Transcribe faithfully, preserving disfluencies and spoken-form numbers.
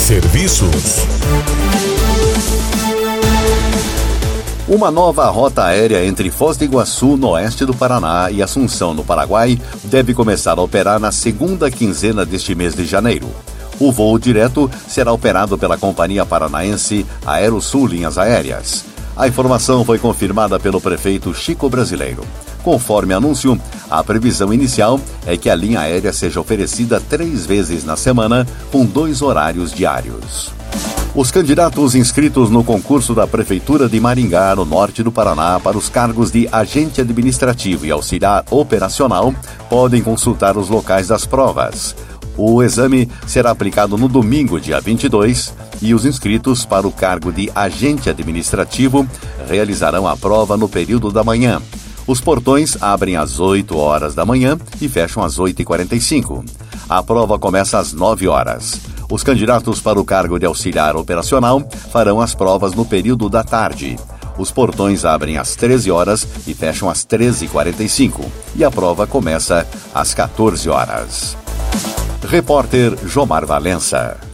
Serviços. Uma nova rota aérea entre Foz do Iguaçu, no oeste do Paraná, e Assunção, no Paraguai, deve começar a operar na segunda quinzena deste mês de janeiro. O voo direto será operado pela companhia paranaense Aerosul Linhas Aéreas. A informação foi confirmada pelo prefeito Chico Brasileiro. Conforme anúncio, a previsão inicial é que a linha aérea seja oferecida três vezes na semana, com dois horários diários. Os candidatos inscritos no concurso da Prefeitura de Maringá, no norte do Paraná, para os cargos de agente administrativo e auxiliar operacional, podem consultar os locais das provas. O exame será aplicado no domingo, dia vinte e dois, e os inscritos para o cargo de agente administrativo realizarão a prova no período da manhã. Os portões abrem às oito horas da manhã e fecham às oito e quarenta e cinco. A prova começa às nove horas. Os candidatos para o cargo de auxiliar operacional farão as provas no período da tarde. Os portões abrem às treze horas e fecham às treze e quarenta e cinco. E a prova começa às quatorze horas. Repórter Jomar Valença.